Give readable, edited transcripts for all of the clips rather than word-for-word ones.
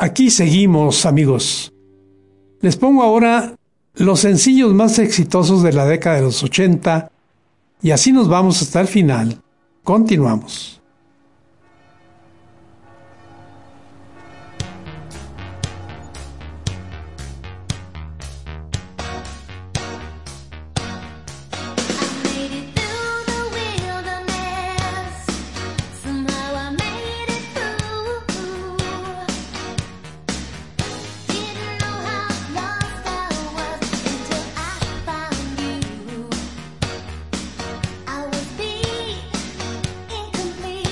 Aquí seguimos, amigos. Les pongo ahora los sencillos más exitosos de la década de los 80 y así nos vamos hasta el final. Continuamos. I was beat, incomplete.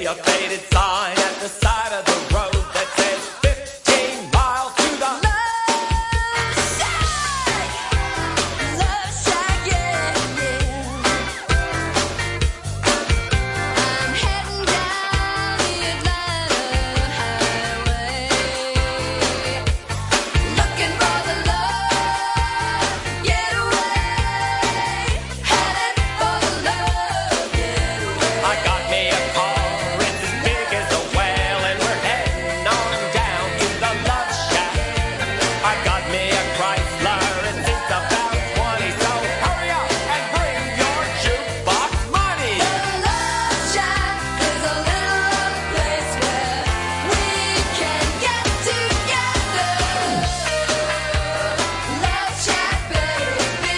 a faded sign at the side of the road that says 15 miles to the Love Shack, yeah, yeah. I'm heading down the Atlanta highway, looking for the love getaway, headed for the love getaway. I got me a car, it's as big as a whale, and we're heading on down to the Love Shack. I got me a Chrysler, and it's about 20, so hurry up and bring your jukebox money. The Love Shack is a little place where we can get together. Love Shack, baby.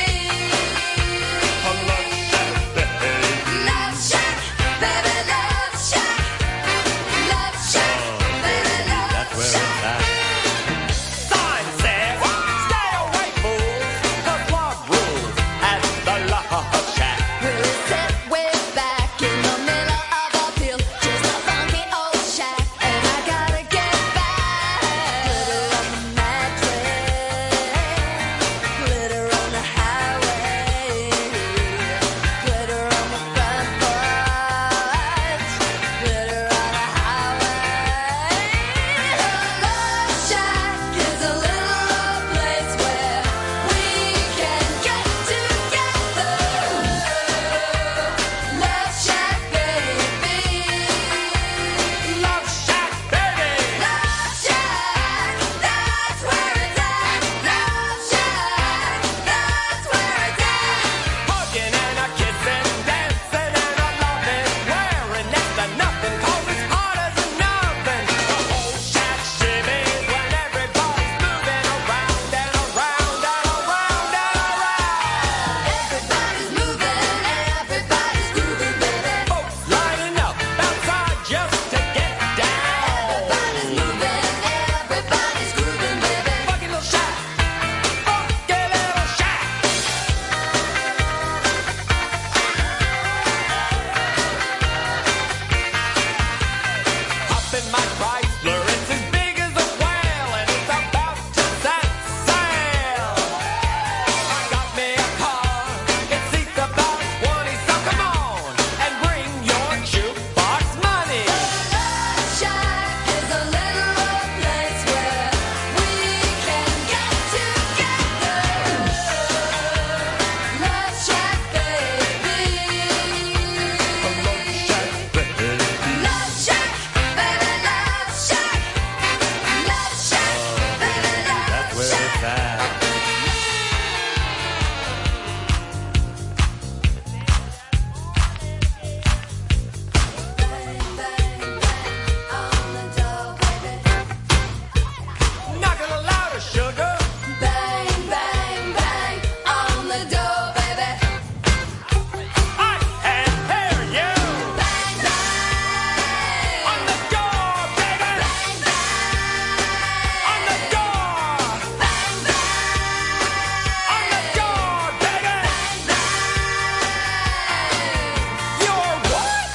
Love Shack, baby, Love Shack. Love Shack, baby, Love Shack. Sign says, stay away, fools, the club rules at the Love Shack. We'll sit way back in the middle of a field, just a funky old shack, and I gotta get back. Glitter on the mattress, glitter on the highway, glitter on the front porch, glitter on the highway. The Love Shack is a little place where we can get together. Love Shack, baby. Love Shack, baby! Love Shack, that's where it's at. Love Shack, that's where it's at. Hugging and a kissing, dancing and a loving, wearing next to nothing, 'cause it's hot as a nothing. The whole shack shimmies when everybody's moving around and around and around and around. Everybody's moving, everybody's grooving, baby. Folks lining up outside just to get down. Everybody's moving, everybody's grooving, baby. Funky little shack, funky little shack. Up in my Chrysler, it's as big as a whale, and it's about to set sail. I got me a car, it seats about 20, so come on and bring your jukebox money. Love Shack is a little place where we can get together. Love Shack, baby. Love Shack, baby, Love Shack. Love Shack, baby, Love Shack. Bang, bang, bang on the door, baby. Knock a little louder, sugar. Bang, bang, bang on the door, baby. I can hear you. Bang, bang On the door, baby. bang, bang On the door. bang, bang On the door, baby. You're what?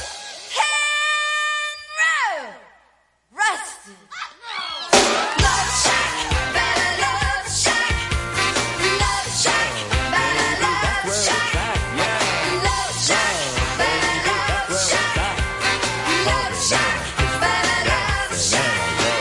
Rusted. Love Shack, baby, Love Shack. Love Shack, baby, Love Shack. Love Shack, baby, Love Shack. Love Shack, baby, Love Shack.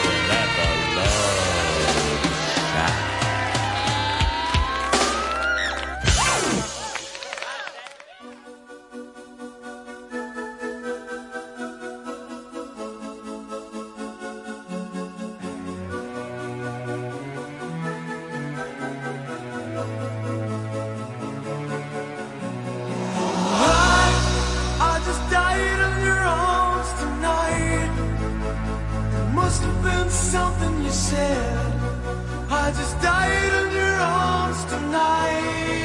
I just died in your arms tonight. It must have been something you said. I just died in your arms tonight.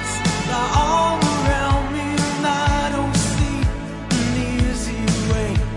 Broken hearts lie all around me, and I don't see an easy way.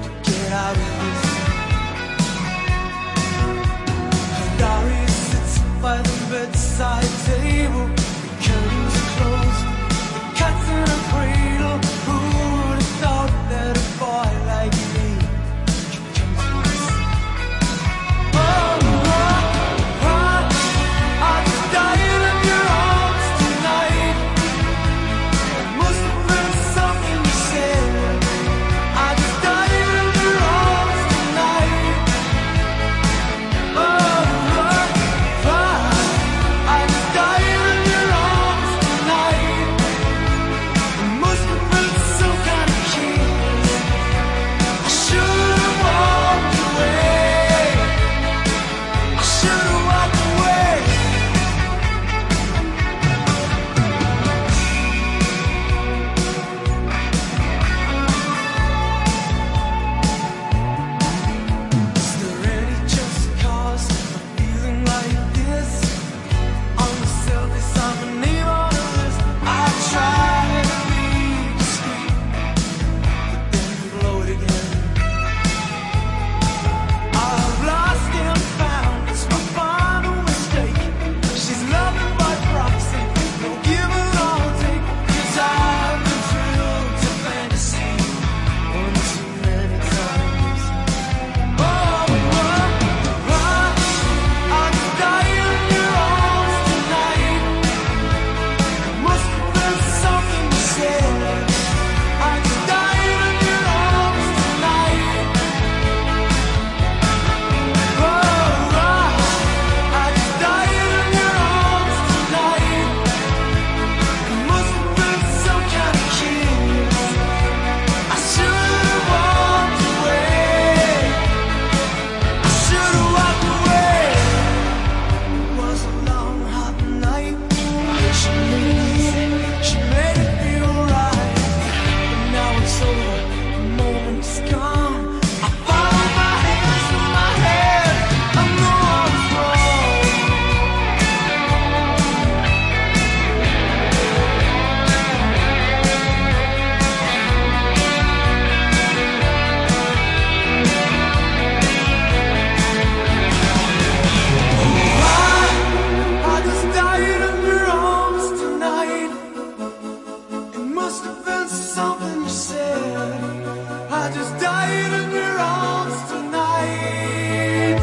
I just died in your arms tonight.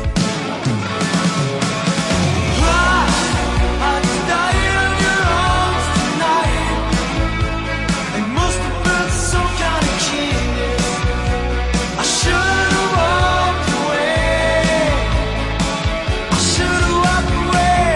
I just died in your arms tonight. It must have been some kind of kiss. I should have walked away. I should have walked away.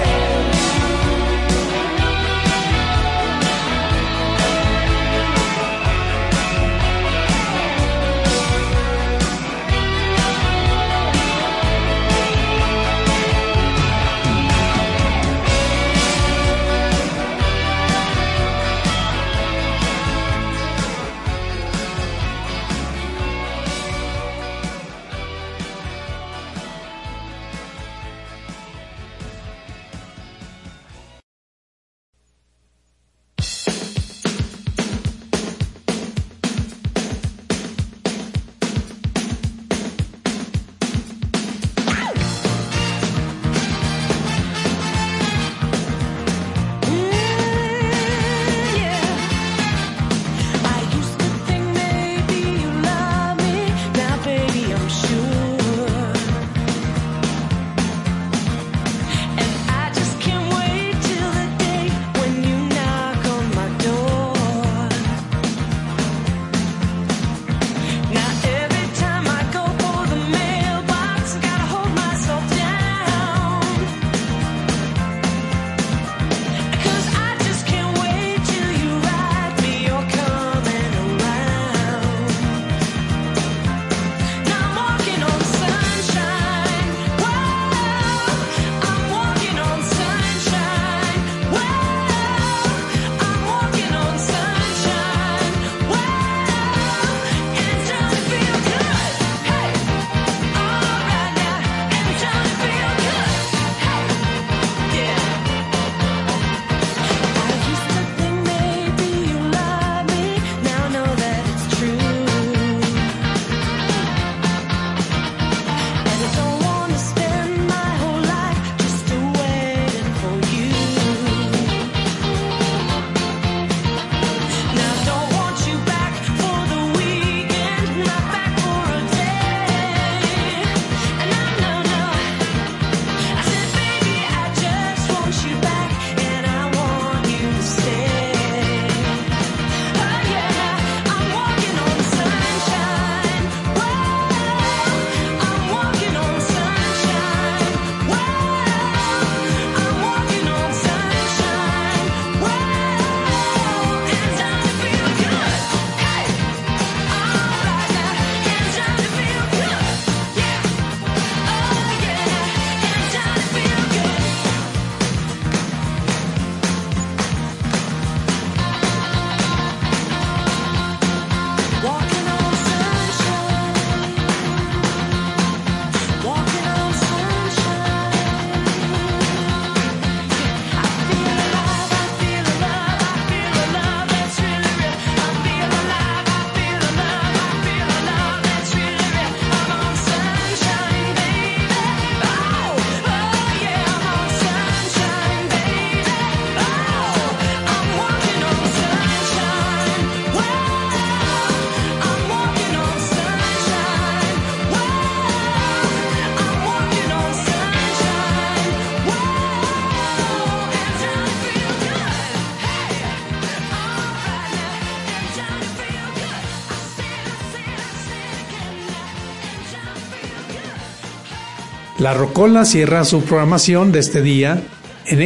La Rocola cierra su programación de este día en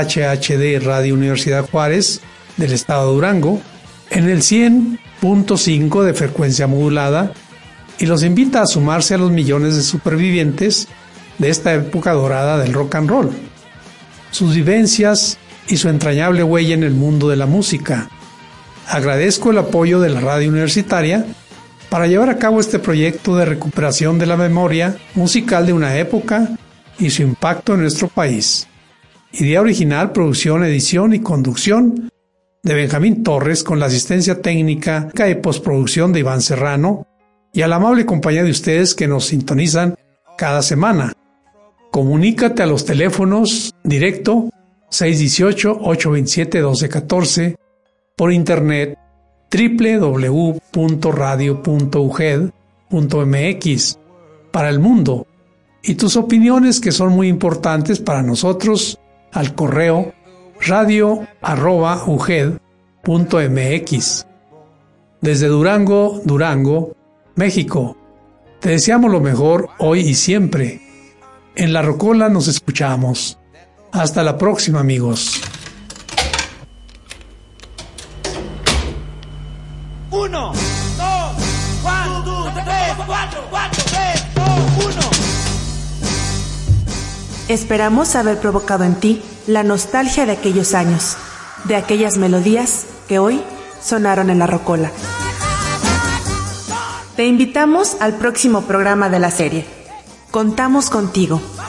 XHHD Radio Universidad Juárez del estado de Durango, en el 100.5 de frecuencia modulada, y los invita a sumarse a los millones de supervivientes de esta época dorada del rock and roll, sus vivencias y su entrañable huella en el mundo de la música. Agradezco el apoyo de la radio universitaria para llevar a cabo este proyecto de recuperación de la memoria musical de una época y su impacto en nuestro país. Idea original, producción, edición y conducción de Benjamín Torres, con la asistencia técnica y postproducción de Iván Serrano, y a la amable compañía de ustedes que nos sintonizan cada semana. Comunícate a los teléfonos directo 618-827-1214, por internet www.radio.uged.mx para el mundo, y tus opiniones, que son muy importantes para nosotros, al correo radio@uged.mx. Desde Durango, Durango, México, te deseamos lo mejor hoy y siempre. En La Rocola nos escuchamos. Hasta la próxima, amigos. 1, 2, 1, 2, 3, 4, 4, 3, 2, 1. Esperamos haber provocado en ti la nostalgia de aquellos años, de aquellas melodías que hoy sonaron en La Rocola. Te invitamos al próximo programa de la serie. Contamos contigo.